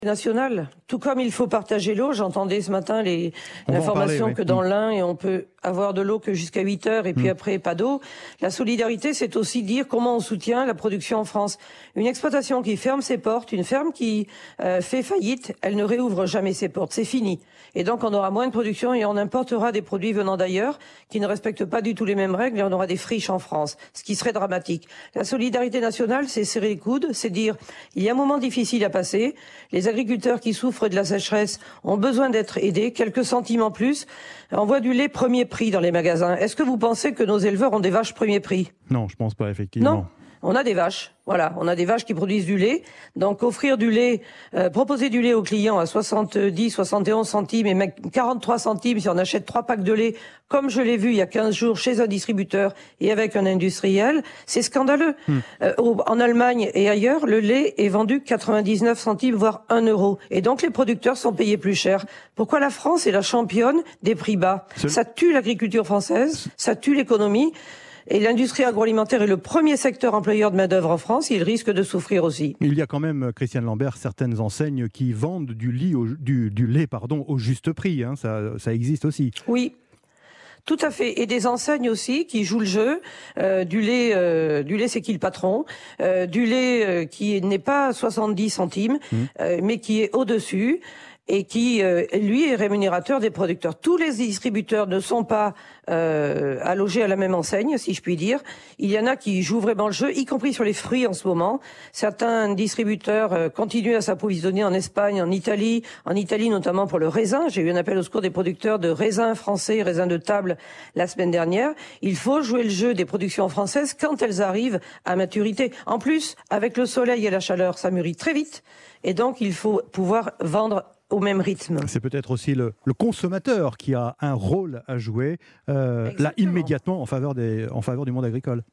National, tout comme il faut partager l'eau. J'entendais ce matin l'information que dans l'Ain, et on peut avoir de l'eau que jusqu'à 8 heures et puis après pas d'eau. La solidarité, c'est aussi dire comment on soutient la production en France. Une exploitation qui ferme ses portes, une ferme qui fait faillite, elle ne réouvre jamais ses portes, c'est fini. Et donc on aura moins de production et on importera des produits venant d'ailleurs qui ne respectent pas du tout les mêmes règles et on aura des friches en France, ce qui serait dramatique. La solidarité nationale, c'est serrer les coudes, c'est dire il y a un moment difficile à passer, les agriculteurs qui souffrent de la sécheresse ont besoin d'être aidés, quelques centimes en plus. On voit du lait premier prix dans les magasins. Est-ce que vous pensez que nos éleveurs ont des vaches premier prix? Non, je pense pas, effectivement. Non, on a des vaches. Voilà, on a des vaches qui produisent du lait. Donc offrir du lait, proposer du lait aux clients à 70, 71 centimes et même 43 centimes si on achète 3 packs de lait, comme je l'ai vu il y a 15 jours chez un distributeur et avec un industriel, c'est scandaleux. En Allemagne et ailleurs, le lait est vendu 99 centimes, voire 1 euro. Et donc les producteurs sont payés plus cher. Pourquoi la France est la championne des prix bas? Ça tue l'agriculture française, ça tue l'économie. Et l'industrie agroalimentaire est le premier secteur employeur de main-d'œuvre en France. Il risque de souffrir aussi. Il y a quand même, Christiane Lambert, certaines enseignes qui vendent du lait au juste prix. Hein. Ça existe aussi. Oui. Tout à fait. Et des enseignes aussi qui jouent le jeu. Du lait, c'est qui le patron? Du lait qui n'est pas 70 centimes, mais qui est au-dessus. Et qui, lui, est rémunérateur des producteurs. Tous les distributeurs ne sont pas allogés à la même enseigne, si je puis dire. Il y en a qui jouent vraiment le jeu, y compris sur les fruits en ce moment. Certains distributeurs continuent à s'approvisionner en Espagne, en Italie notamment pour le raisin. J'ai eu un appel au secours des producteurs de raisins français, raisins de table la semaine dernière. Il faut jouer le jeu des productions françaises quand elles arrivent à maturité. En plus, avec le soleil et la chaleur, ça mûrit très vite. Et donc, il faut pouvoir vendre au même rythme. C'est peut-être aussi le consommateur qui a un rôle à jouer là immédiatement en faveur du monde agricole.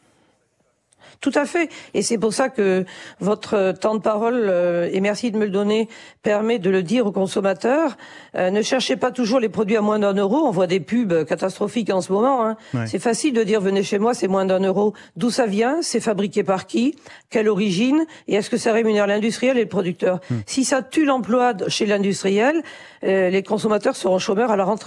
Tout à fait. Et c'est pour ça que votre temps de parole, et merci de me le donner, permet de le dire aux consommateurs. Ne cherchez pas toujours les produits à moins d'1 euro. On voit des pubs catastrophiques en ce moment. Hein. Ouais. C'est facile de dire venez chez moi, c'est moins d'1 euro. D'où ça vient? C'est fabriqué par qui? Quelle origine? Et est-ce que ça rémunère l'industriel et le producteur? Si ça tue l'emploi chez l'industriel, les consommateurs seront chômeurs à la rentrée.